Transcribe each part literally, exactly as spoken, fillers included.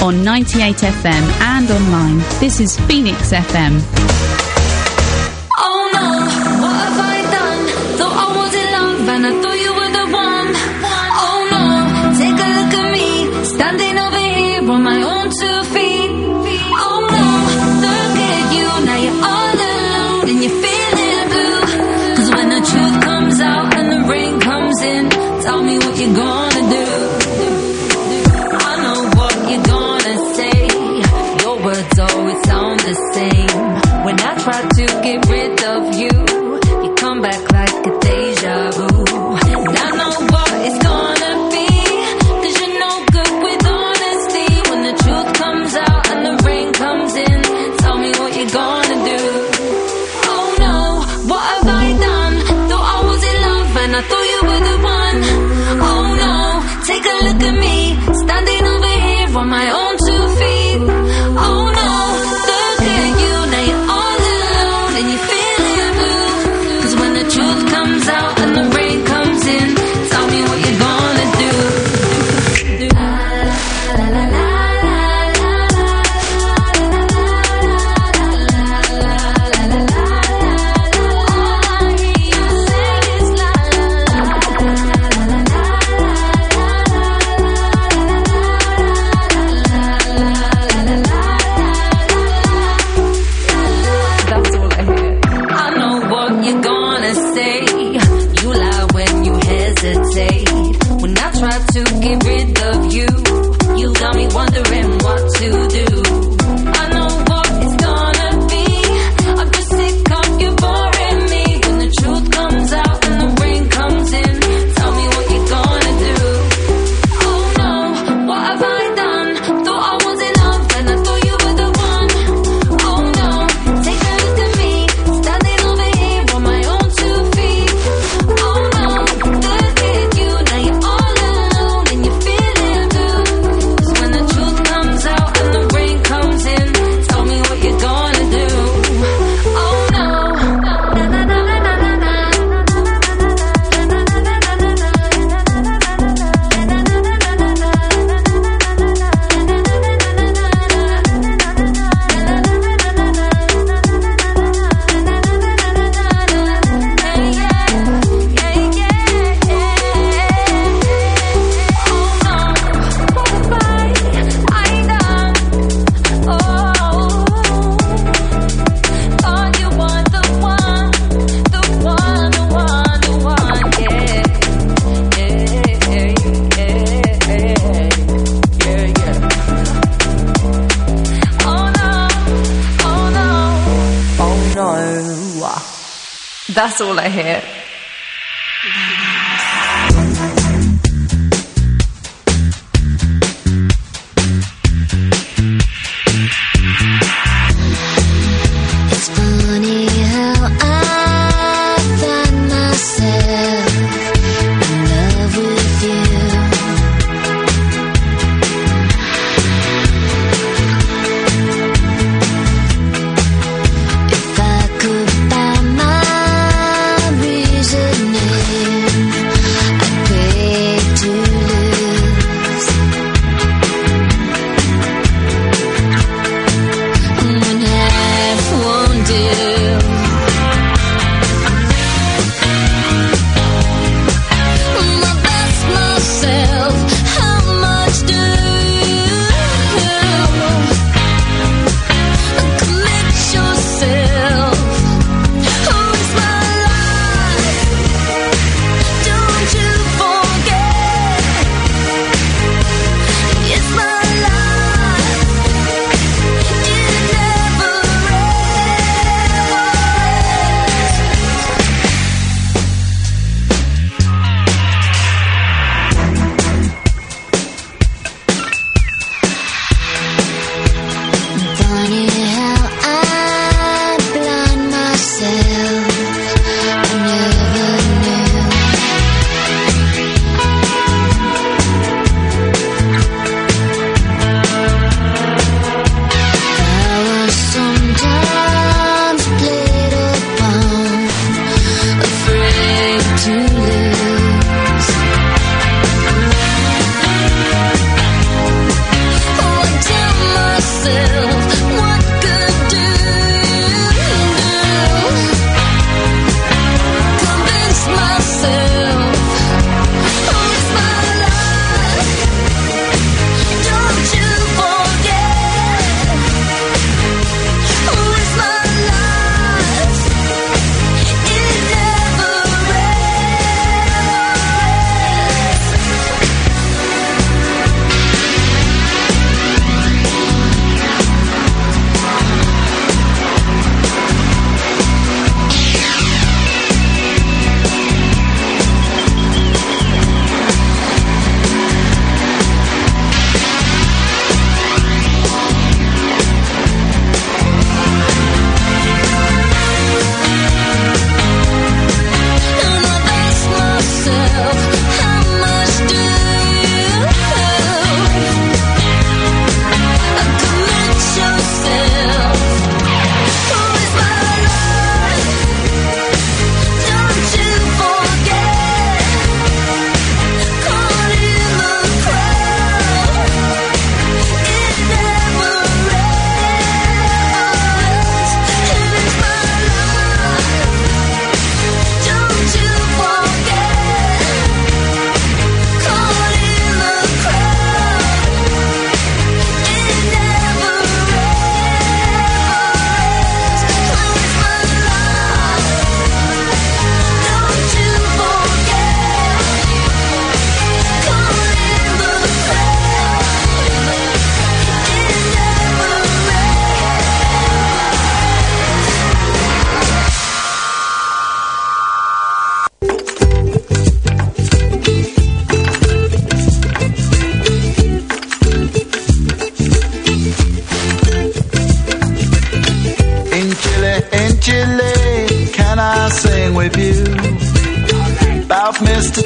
on ninety-eight F M and online. This is Phoenix F M. Oh no, what have I done? Thought I was in love and I thought you were the one. Oh no, take a look at me, standing over here on my own two feet. Oh no, look at you, now you're all alone and you're feeling blue. Cause when the truth comes out and the rain comes in, tell me what you're gonna do. I know what you're gonna say, your words always sound the same. When I try to get rid of you, you come back like a deja vu. And I know what it's gonna be, cause you're no good with honesty. When the truth comes out and the rain comes in, tell me what you're gonna do. Oh no, what have I done? Thought I was in love and I thought you were the one. Oh no, take a look at me, standing over here on my own two feet. Oh no, look at you, now you're all alone and you're feeling blue. Cause when the truth comes out and the rain comes in, tell me what you're gonna do. La la la la la la la la la. All I hear you say is la la la la la That's all I hear. I know what you're gonna say. You lie when you hesitate. When I try to get rid of you, you got me wondering what to do. I know what it's gonna be. I'm just sick of you boring me. When the truth comes out and the rain comes in, tell me what you're gonna do. Oh no, what have I done? Thought I was in love and I thought you were the one. Oh no, take a look at me, standing over here on my own two feet. Oh no, look at you, now you're all alone and you're feeling blue. Cause when the truth comes out and the rain comes in, tell me what you're gonna do. Oh no, na na na na na na na. That's all I hear. It's funny how I find myself in love with you. If I could buy my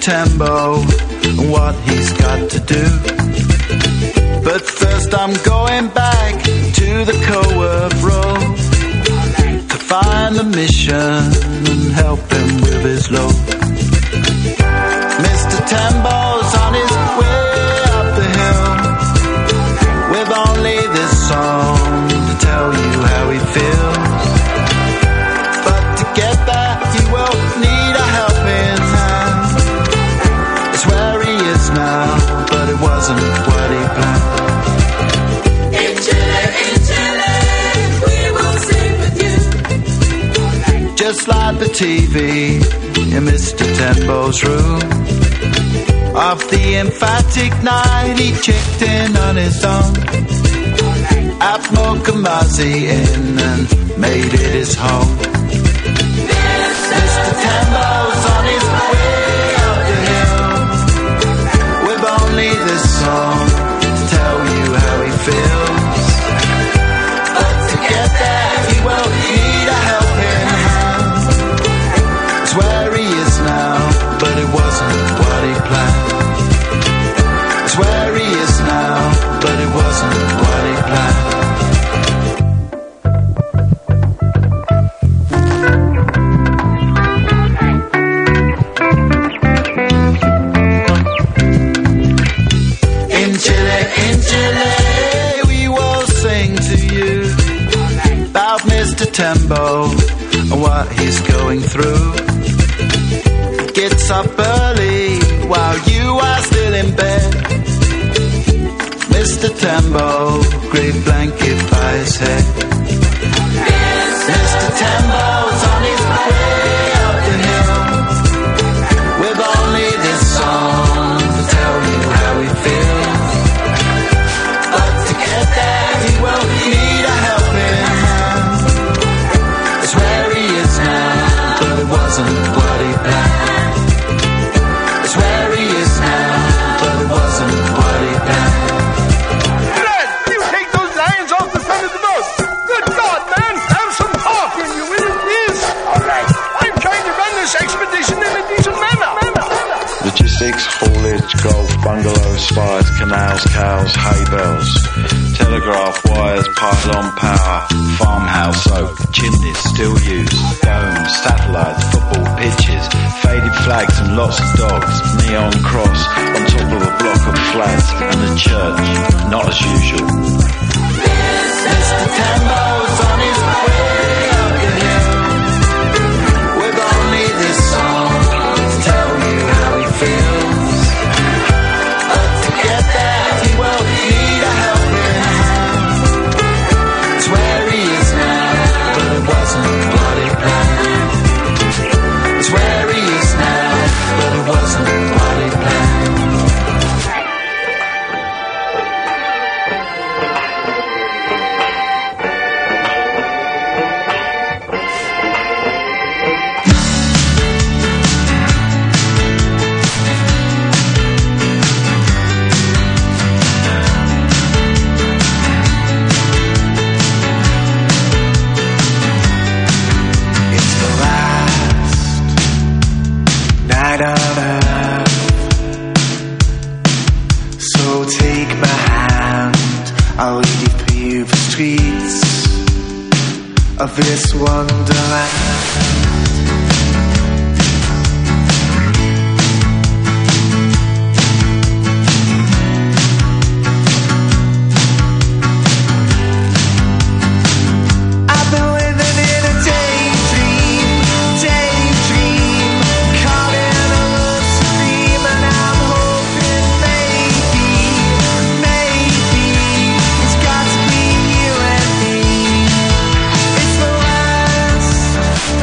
Tembo and what he's got to do. But first I'm going back to the co-work road to find the mission and help him with his load. Mister Tembo's on his way up the hill with only this song to tell you how he feels. But to get there he will need a helping hand. It's where he is now, but it wasn't what he planned. In Chile, in Chile, we will sing with you. Just like the T V in Mister Tembo's room. Of the emphatic night he checked in on his own at Mokamazi Inn and made it his home. Mister Tembo's on his way up the hill with only this song to tell you how he feels. But to get there he will need a helping hand. It's where he is now, but it wasn't what he planned. It's where he is now, but it wasn't what he planned. In Chile, in Chile, we will sing to you about Mister Tembo and what he's going through. Gets up early while you are still in bed. Mister Tembo, great blanket by his head. Mister Tembo's on his way up the hill with only this song to tell you how he feels. But to get there he will need a helping hand. It's where he is now, but it wasn't what he planned. It's where he is now, but it wasn't what he planned. Fred, you take those lions off the front of the boat. Good God, man, have some heart in you, will you please? All right. I'm trying to run this expedition in a decent manner. Logistics, haulage, golf, bungalows, spires, canals, cows, hay bales, telegraph wires, pylon power, farmhouse oak, chimneys still used, domes, satellites, football pitches, faded flags and lots of dogs, neon cross on top of a block of flats, and a church, not as usual. Mister Tembo's on his way up the hill with only this song to tell you how he feels. But to get there he will need a helping hand. It's where he is now, but it wasn't what he planned. It's where he is now, but it wasn't what he planned. It's the last night on earth, so take my hand, I'll lead you through the streets of this wonderland. I've been living in a daydream, daydream, caught in a love stream, and I'm hoping maybe, maybe it's got to be you and me. It's the last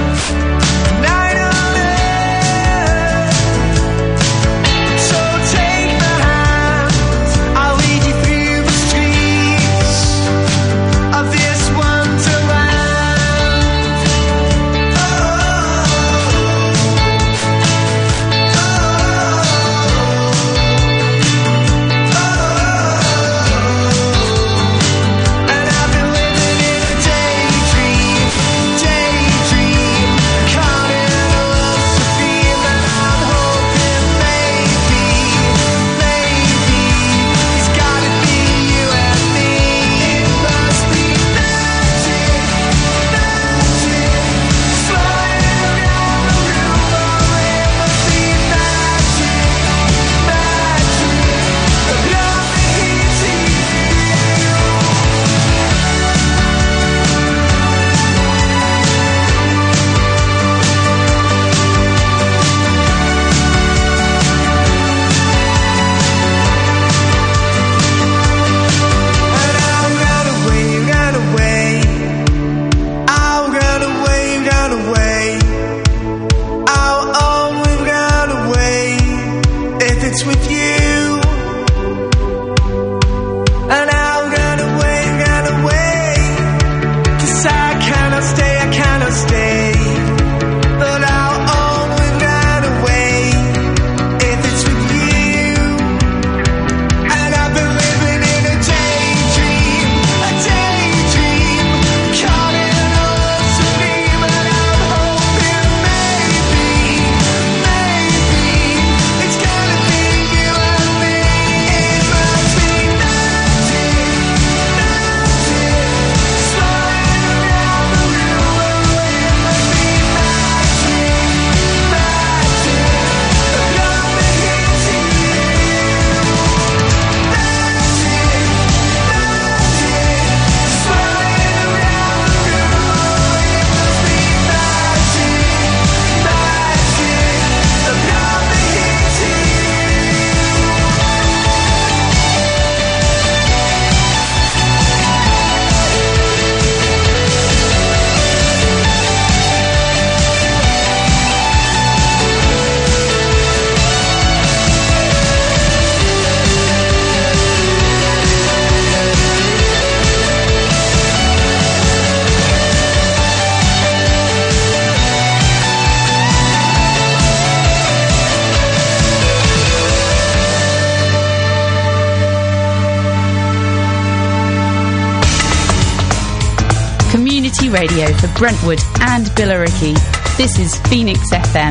community radio for Brentwood and Billericay. This is Phoenix F M.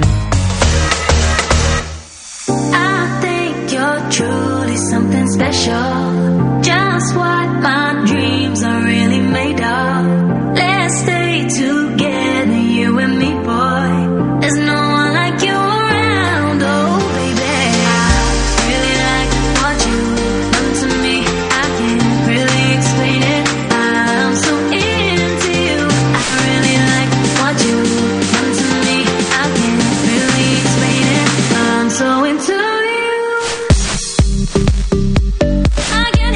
I think you're truly something special. Just what my dreams are really made of. Let's stay together, you and me, boy. There's no one like you around, oh baby. I really like what you've done to me. I can't really explain it. I'm so into you. I really like what you've done to me. I can't really explain it. I'm so into you. I can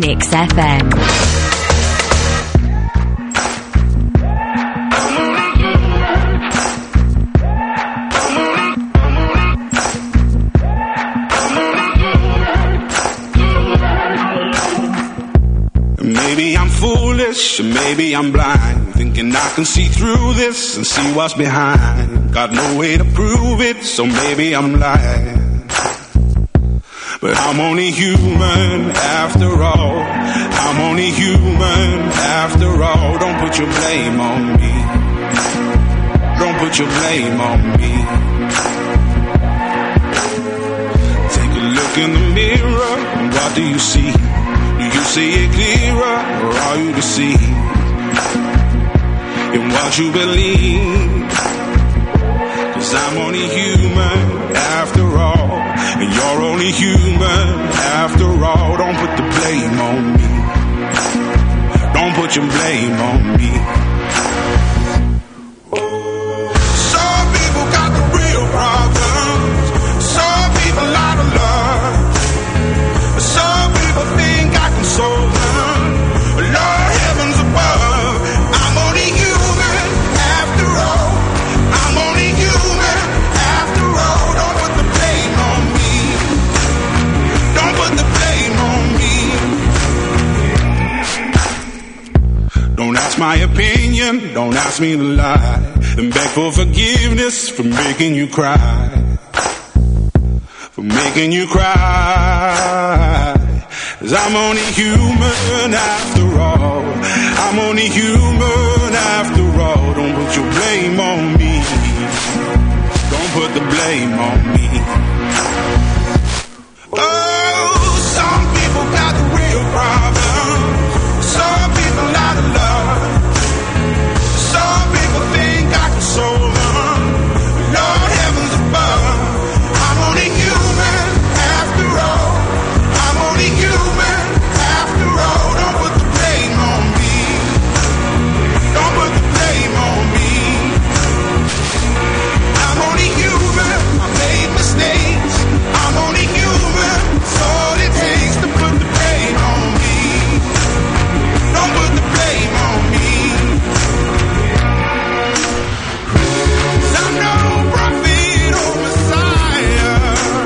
Phoenix F M. Maybe I'm foolish, or maybe I'm blind, thinking I can see through this and see what's behind. Got no way to prove it, so maybe I'm lying. But I'm only human after all. I'm only human after all. Don't put your blame on me. Don't put your blame on me. Take a look in the mirror, and what do you see? Do you see it clearer, or are you deceived in what you believe? 'Cause I'm only human after all, and you're only human after all. Don't put the blame on me. Don't put your blame on me. Some people got the real problems. Some people out of love. Some people think I can solve them. Lord, heavens above, I'm only human after all. I'm only human after all. Don't put the blame on me. Don't put the blame on me. Don't ask my opinion, don't ask me to lie, and beg for forgiveness for making you cry. For making you cry. 'Cause I'm only human after all. I'm only human after all. Don't put your blame on me. Don't put the blame on me. Oh, some people got the real problem. Some people out of love. Some people think I can solve them. Lord, heavens above, I'm only human after all. I'm only human after all. Don't put the blame on me. Don't put the blame on me. I'm only human. I made mistakes. I'm only human. It's all it takes to put the blame on me. Don't put the blame on me. 'Cause I'm no prophet or Messiah.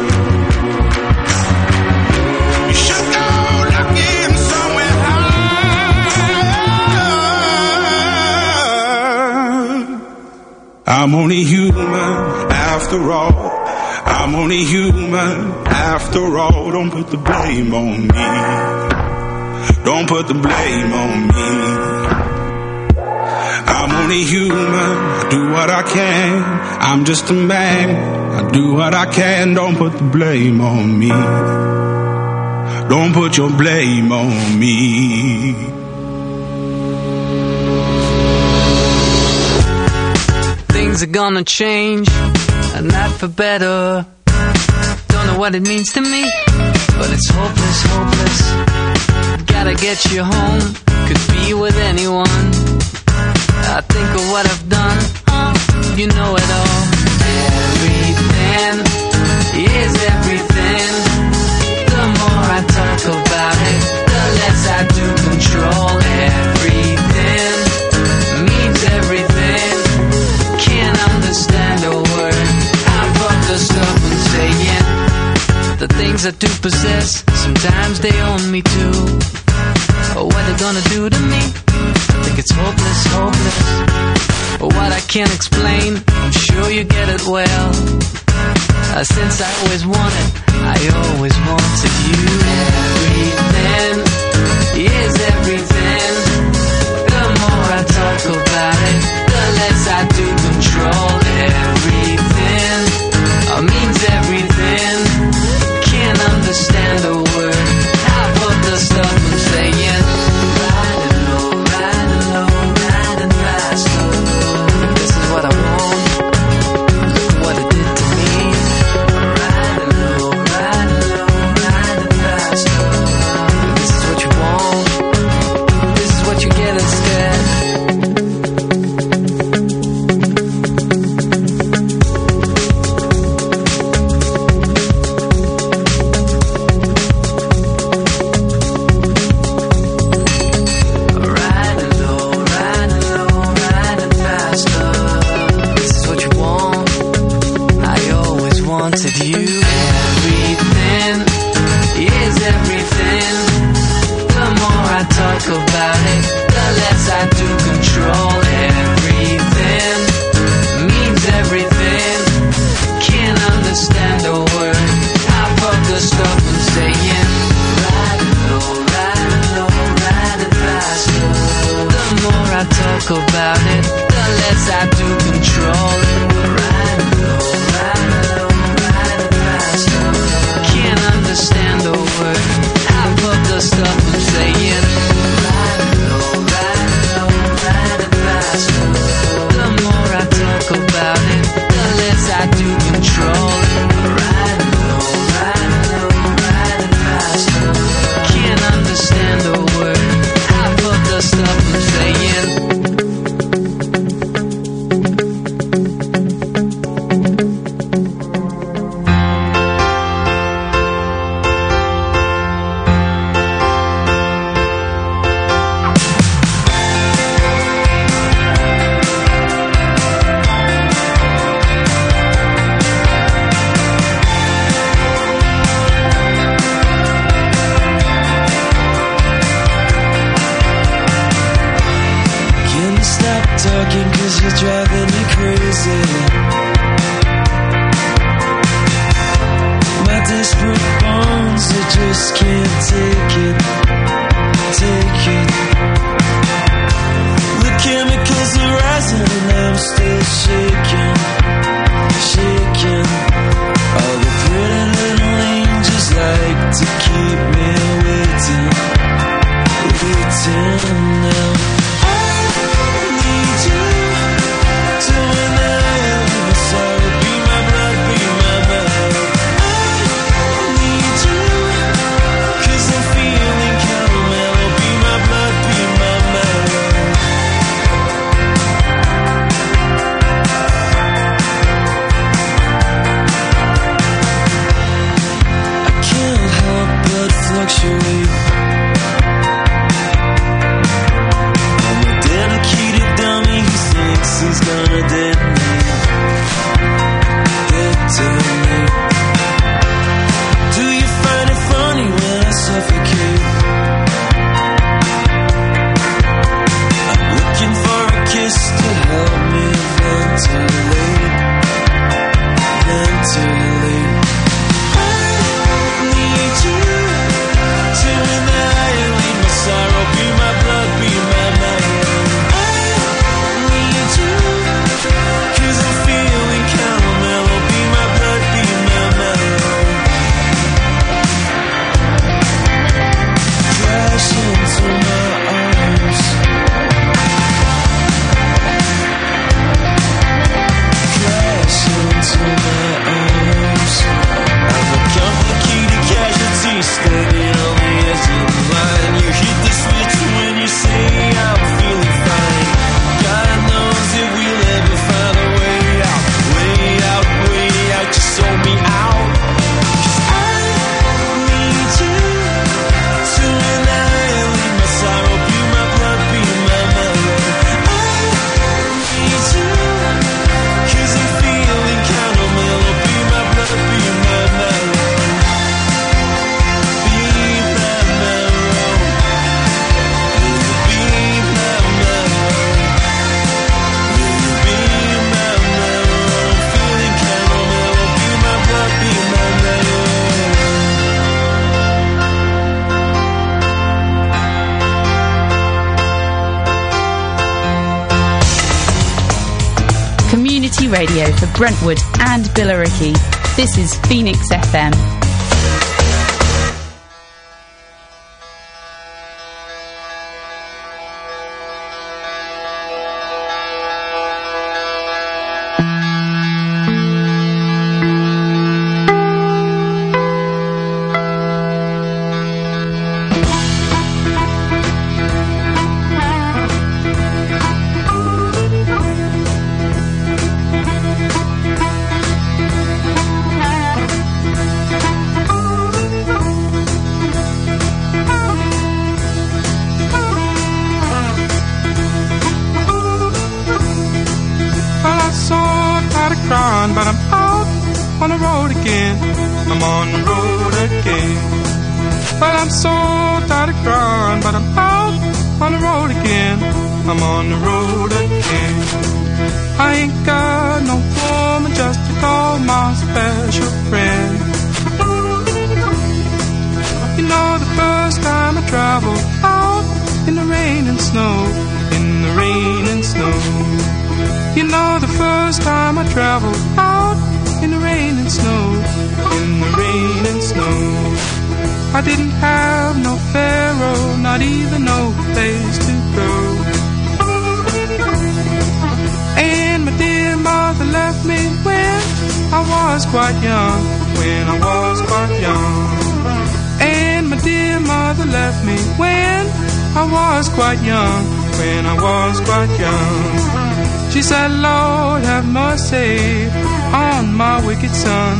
You should go looking somewhere high. I'm only human after all. I'm only human after all. Don't put the blame on me. Don't put the blame on me. I'm only human. I do what I can. I'm just a man. I do what I can. Don't put the blame on me. Don't put your blame on me. Things are gonna change, and not for better. Don't know what it means to me, but it's hopeless, hopeless. Gotta get you home, could be with anyone. I think of what I've done, oh, you know it all. Everything is everything. The more I talk about it, the less I do control. Everything means everything. Can't understand a word. I'm fucked the stuff I'm saying. The things I do possess, sometimes they own me too. Or what they're gonna do to me, I think it's hopeless, hopeless. Or what I can't explain, I'm sure you get it well. Uh, since I always wanted, I always wanted you. Everything is everything. The more I talk about it, the less I do control. Everything uh, means everything. Can't understand a word. Half of the stuff I'm saying. Riding low, riding low, riding faster. This is what I want. Look at what it did to me. Riding low, riding low, riding faster. This is what you want. This is what you get instead. wanted you. Everything is everything. The more I talk about it, the less I do control. Everything means everything. Can't understand a word. Half of the stuff I'm saying. Riding low, riding low, riding faster. The more I talk about it, the less I do control. Riding low, riding low, riding faster. Can't understand a word. Half of the stuff I'm saying. Riding low, riding low, riding faster. The more I talk about it, the less I do control. Riding low, riding low, riding faster. Can't understand a word. Half of the stuff I'm saying. Talking 'cause you're driving me crazy. My desperate bones, I just can't take it, take it. The chemicals are rising and I'm still shaking, shaking. All the pretty little angels like to keep me waiting, waiting now. Fluctuate. I'm a dedicated dummy who thinks he's gonna detonate, detonate. Do you find it funny when I suffocate? I'm looking for a kiss to help me ventilate, ventilate. I need you to annihilate my sorrow, be my blood, be my mind. I need you, 'cause I'm feeling kinda mellow, be my blood, be my mind. Crash into my arms, crash into my arms. I'm a complicated casualty standing on the edge of the line. You hit the switch when you say I'm feeling fine. God knows if we'll ever find a way out, way out, way out. Just sold me out. 'Cause I need you to annihilate my sorrow, be my blood, be my mellow. I need you, 'cause I'm feeling kinda mellow, be my blood, be my mellow. Community radio for Brentwood and Billericay. This is Phoenix F M. But I'm out on the road again. I'm on the road again. But I'm so tired of crying, but I'm out on the road again. I'm on the road again. I ain't got no woman just to call my special friend. You know, the first time I traveled out in the rain and snow, in the rain and snow. You know, the first time I traveled out in the rain and snow, in the rain and snow. I didn't have no pharaoh, not even no place to go. And my dear mother left me when I was quite young, when I was quite young. And my dear mother left me when I was quite young, when I was quite young. She said, Lord, have mercy on my wicked son.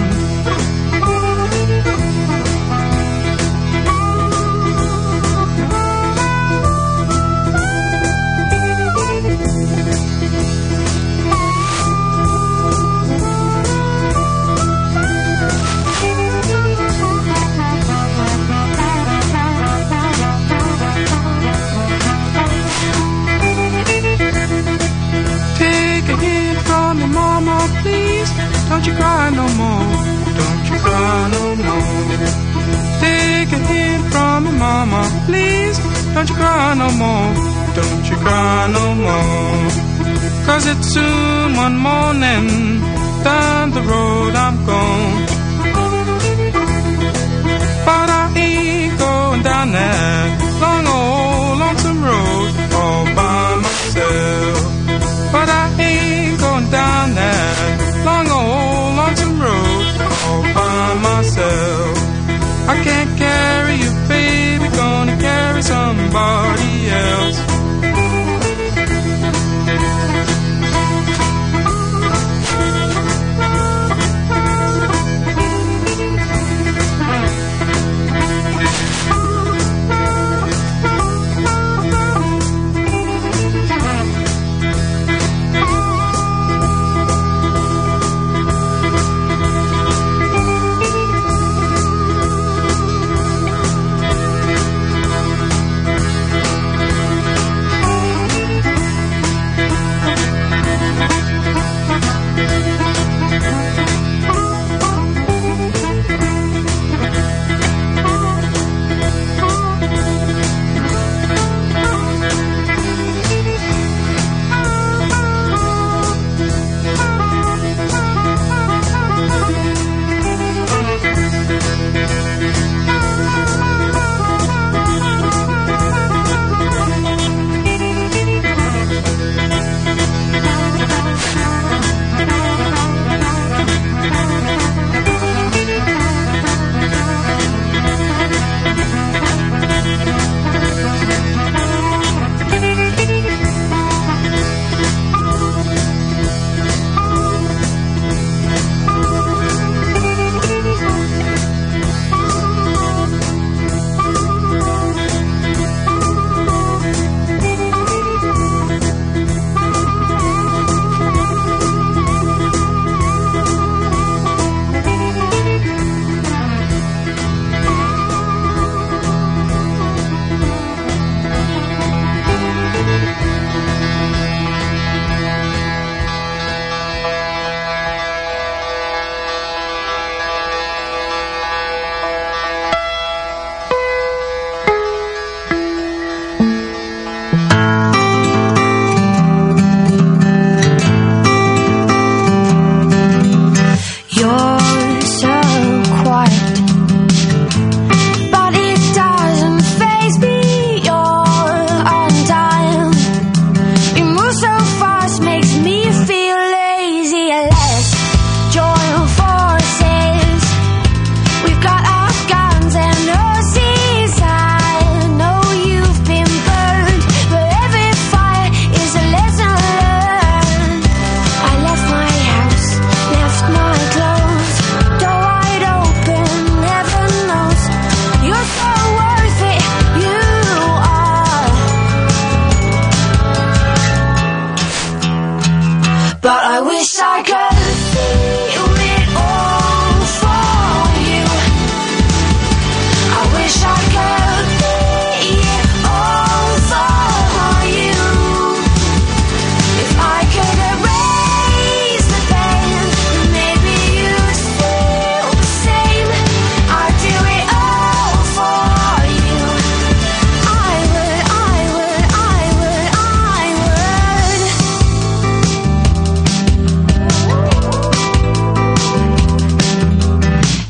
Mama, please, don't you cry no more. Don't you cry no more. Take a hint from me, Mama, please, don't you cry no more. Don't you cry no more. Cause it's soon one morning, down the road I'm gone. But I ain't going down that long old lonesome road all by myself. But I ain't going down that long old lonesome road all by myself. I can't carry you, baby, gonna carry somebody else.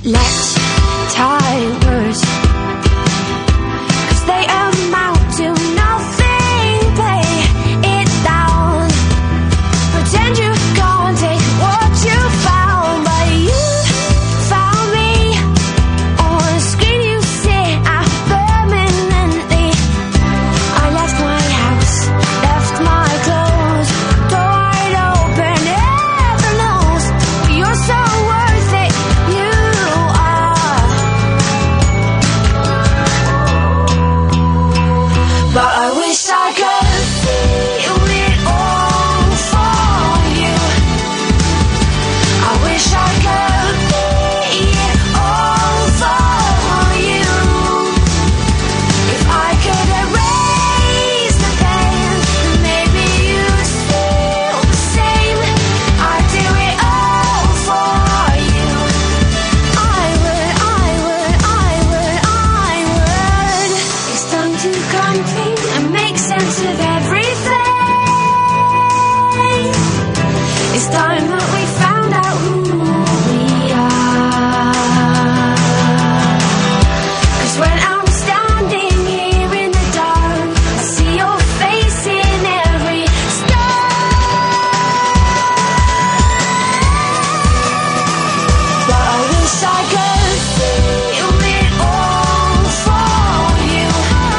Let's tie words, 'cause they amount to nothing. Play it down. Pretend you can't take what you found, but you found me. On a screen you sit at permanently. I left my house, left my clothes, door wide open, heaven knows. But you're so worth it, you are. But I wish I could feel it all for you. I wish I could be it all for you. If I could erase the pain, maybe you'd feel the same. I'd do it all for you. I would, I would, I would, I would. It's time to come clean and make sense of everything. It's time that we found out who we are. 'Cause when I'm standing here in the dark, I see your face in every star. But I wish I could feel it all for you.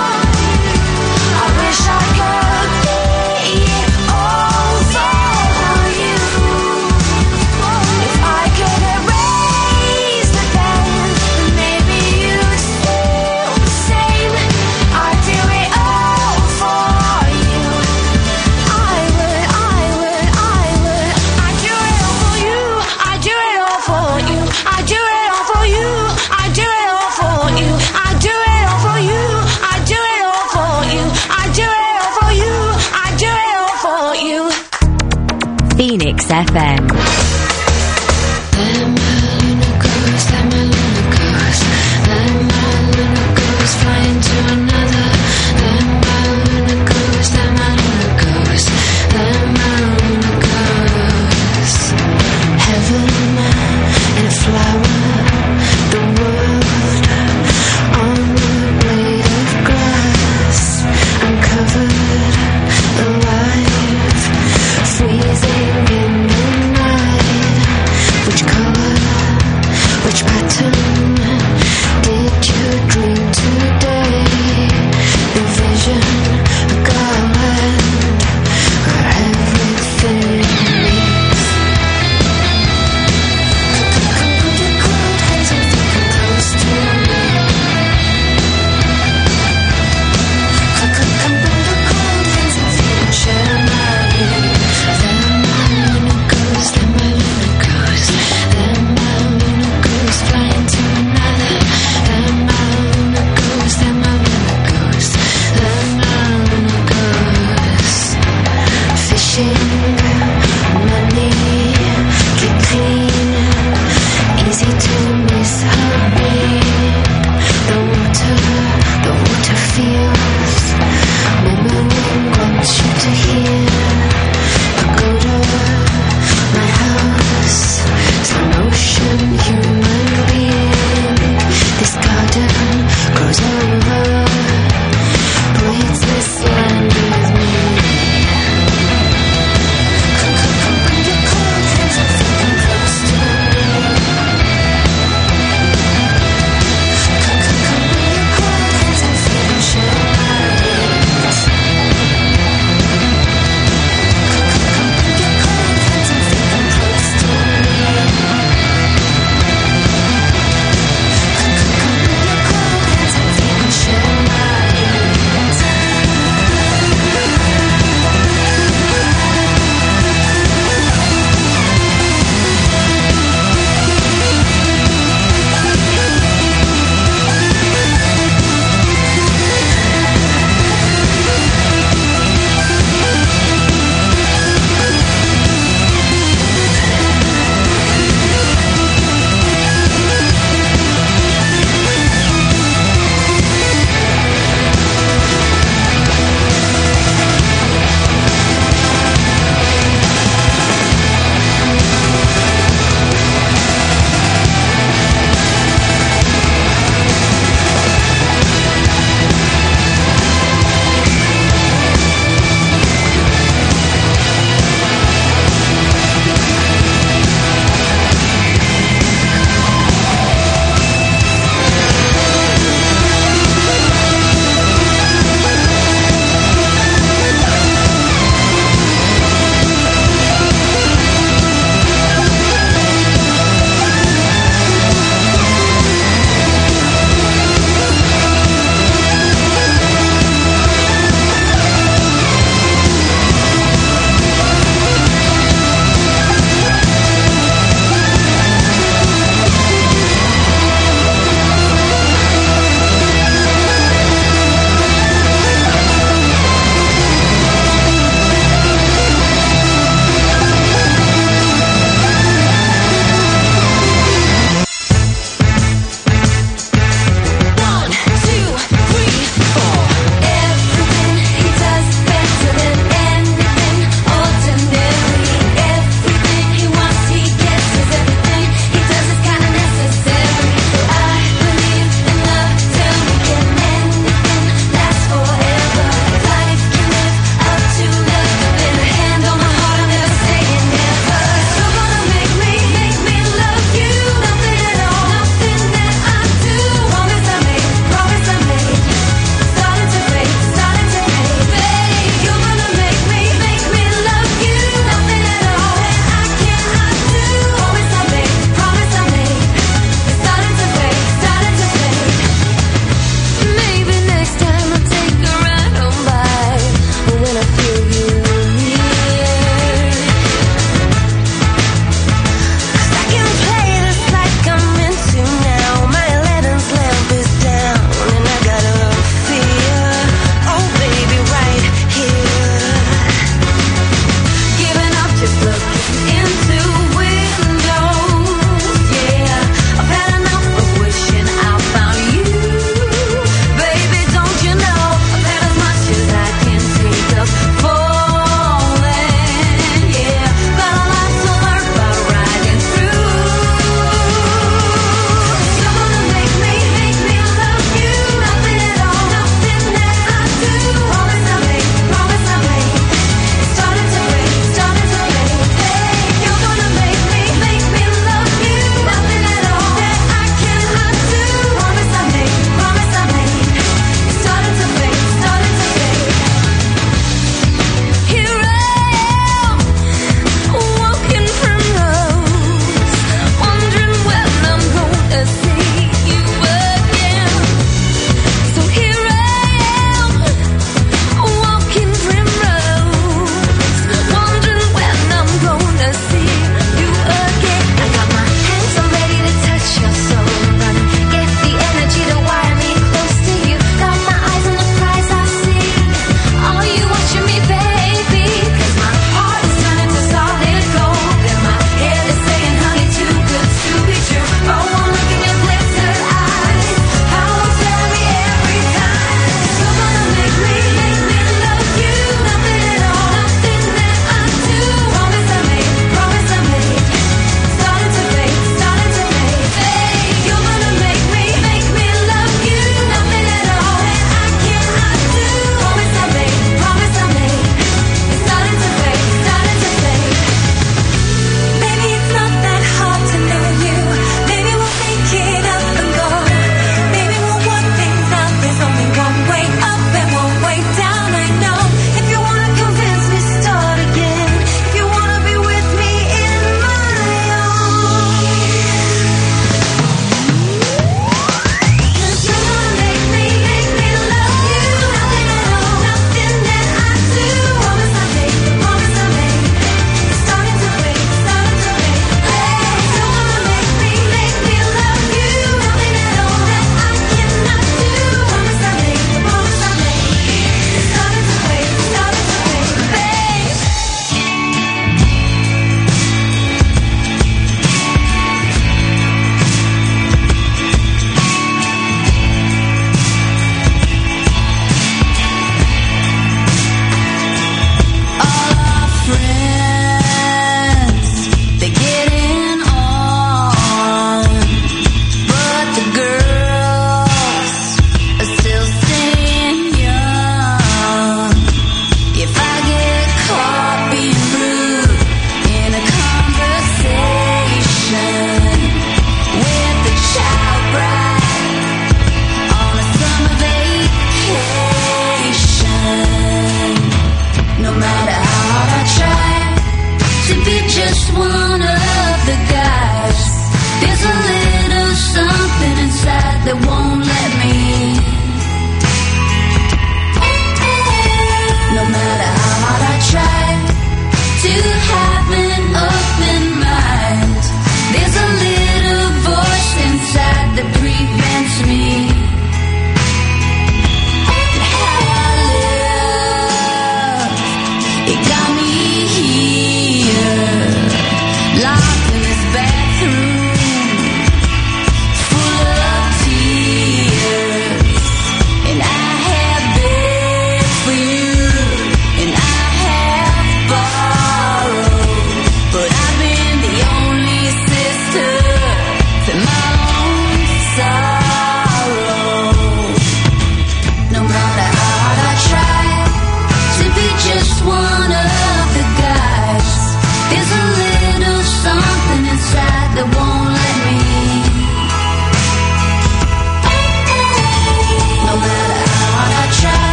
I wish I could be it all for you. If I could erase the pain, maybe you'd feel the same. I'd do it all for you. I would, I would, I would. I'd do it all for you. I'd do it all for you. I'd do it all for you. I'd do it all for you. I'd do it all for you. I'd do it all for you. I'd do it all for you. I'd do it all for you. Phoenix F M. Then my Luna goes, then my Luna goes, then my Luna goes flying to another. Then my Luna goes, then my Luna goes, then my Luna goes. Heaven in a flower, the world on a blade of grass. I'm covered alive, freezing in the night.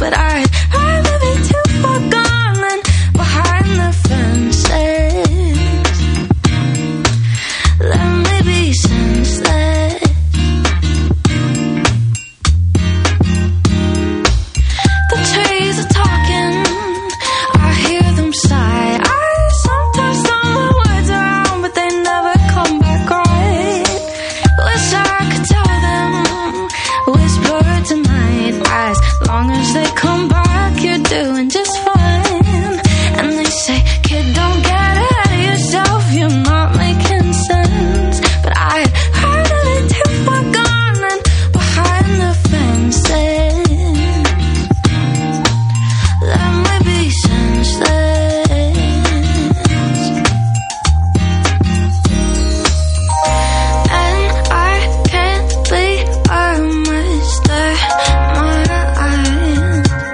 but I'd rather be too far gone than behind the fences. Let me be senseless. The trees are talking, I hear them sigh. I sometimes throw my words around, but they never come back right. Wish I could tell them, whisper tonight. As long as they come back, you're doing just fine. And they say, kid, don't get ahead of yourself, you're not making sense. But I'd rather be too far gone than behind the fences. Let me be senseless. And I can't believe I missed that. My eyes.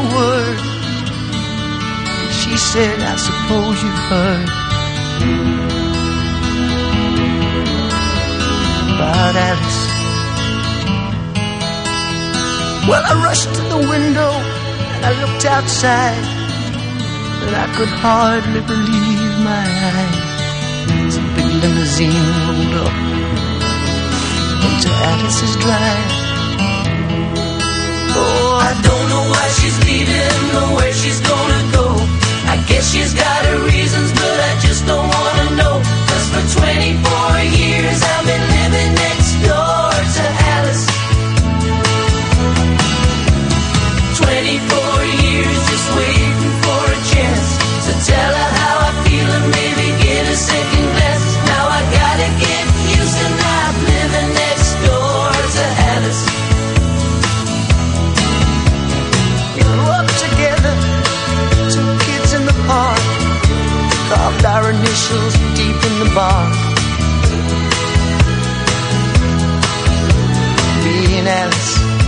word. She said, I suppose you've heard about Alice. Well, I rushed to the window and I looked outside, but I could hardly believe my eyes. As a big limousine rolled up into Alice's drive. Oh, I don't know why she's leaving or where she's gonna go. I guess she's got her reasons, but I just don't wanna know. Cause for twenty-four years I've been living next door to Alice. twenty-four years just waiting for a chance to tell her how I feel and maybe get a second glance. Now I gotta get used to not living next door to Alice. We grew up together, two kids in the park, carved our initials deep in the bark. Me and Alice.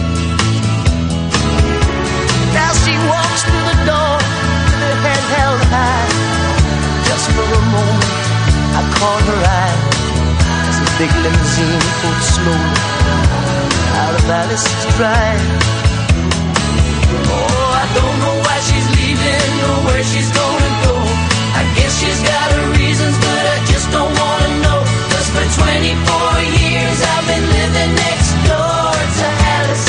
Now she walks through the door with her head held high. Just for a moment I caught her eye as the big limousine pulled slowly out of Alice's drive. Oh, I don't know why she's leaving or where she's gonna go. I guess she's got her reasons, but I just don't wanna know. Cause for twenty-four years I've been living next door to Alice.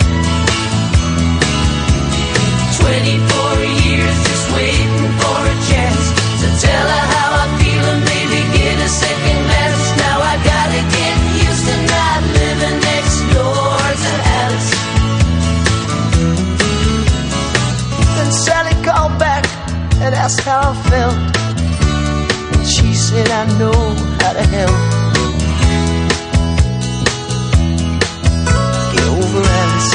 twenty-four years just waiting for a chance to tell her how I feel and maybe get a second glance. Now I gotta get used to not living next door to Alice. Then Sally called back and asked how I felt, and she said I know how to help. Get over Alice.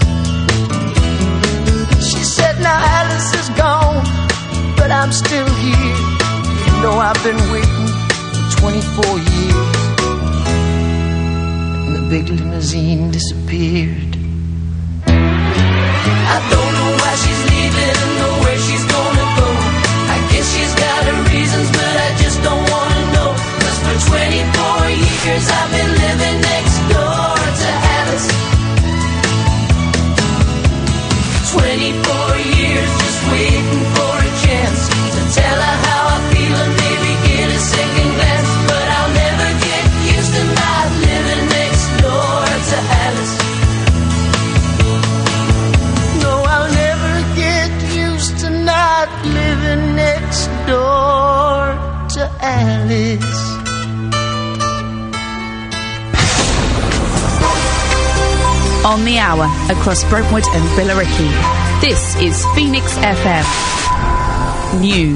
Now Alice is gone, but I'm still here. You know I've been waiting for twenty-four years. And the big limousine disappeared. I don't know why she's leaving or where she's gonna go. I guess she's got her reasons, but I just don't wanna know. Cause for twenty-four years I've been living next door to Alice. twenty-four years just waiting for a chance to tell her how I feel and maybe get a second glance. But I'll never get used to not living next door to Alice. No, I'll never get used to not living next door to Alice. On the hour across Brentwood and Billericay. This is Phoenix F M News.